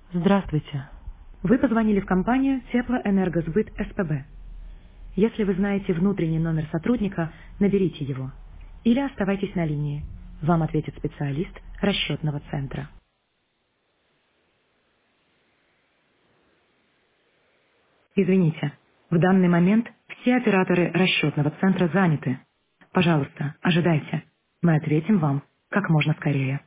Здравствуйте. Вы позвонили в компанию Теплоэнергосбыт СПБ. Если вы знаете внутренний номер сотрудника, наберите его. Или оставайтесь на линии. Вам ответит специалист расчетного центра. Извините, в данный момент все операторы расчетного центра заняты. Пожалуйста, ожидайте. Мы ответим вам как можно скорее.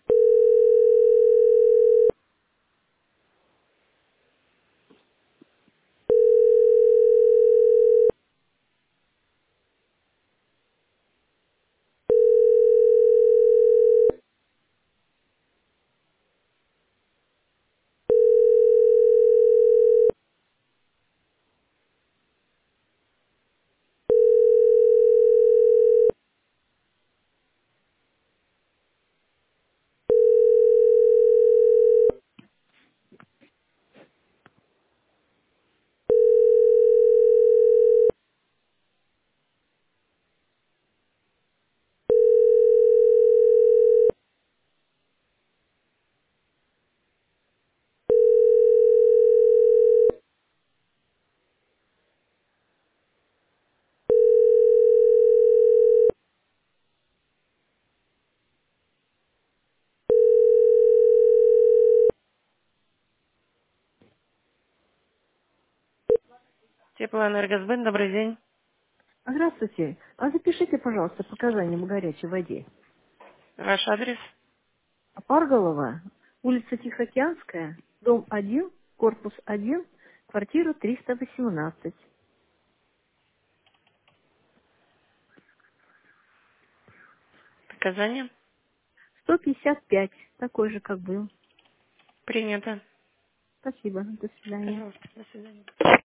Теплоэнергосбыт, добрый день. Здравствуйте. А запишите, пожалуйста, показания по горячей воде. Ваш адрес? Парголова, улица Тихоокеанская, дом 1, корпус 1, квартира 318. Показания? 155, такой же, как был. Принято. Спасибо. До свидания. Пожалуйста, до свидания.